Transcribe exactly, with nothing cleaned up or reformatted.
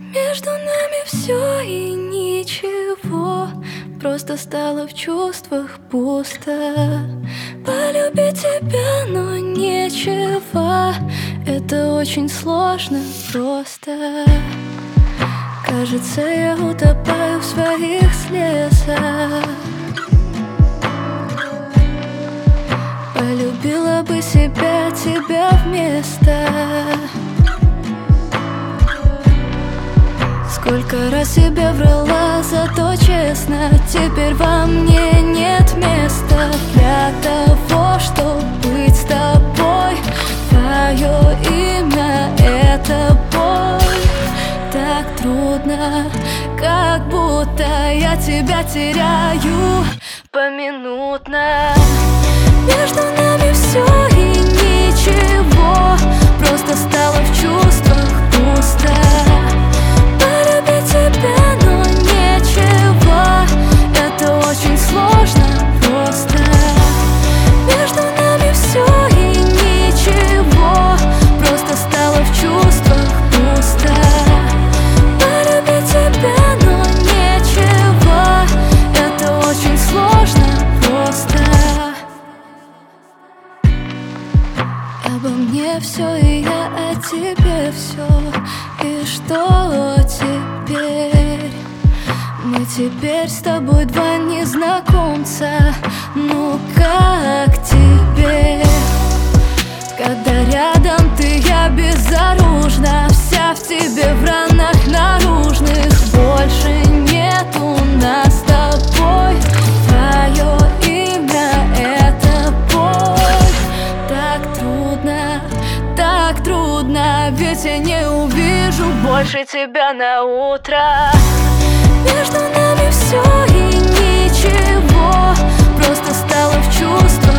Между нами все и ничего, просто стало в чувствах пусто. Полюбить тебя, но нечего, это очень сложно просто. Кажется, я утопаю в своих слезах. Полюбила бы себя, тебя вместо. Сколько раз себе врала, зато честно. Теперь во мне нет места для того, чтобы быть с тобой. Твое имя — это боль. Так трудно, как будто я тебя теряю поминутно. Между нами все и ничего, просто стало в чувствах пусто. Полюбить тебя, но нечего, это очень сложно просто. Между нами все и ничего, просто стало в чувствах пусто. Полюбить тебя, но нечего, это очень сложно просто. Обо мне все и я о тебе все. И что теперь? Мы теперь с тобой два незнакомца. Ну как тебе? Когда рядом ты, я безоружна, вся в тебе, в ранах наружных. Больше нету нас с тобой. Твое имя — это боль. Так трудно, так трудно, ведь я не увижу больше тебя на утро. Между нами все и ничего, просто стало в чувствах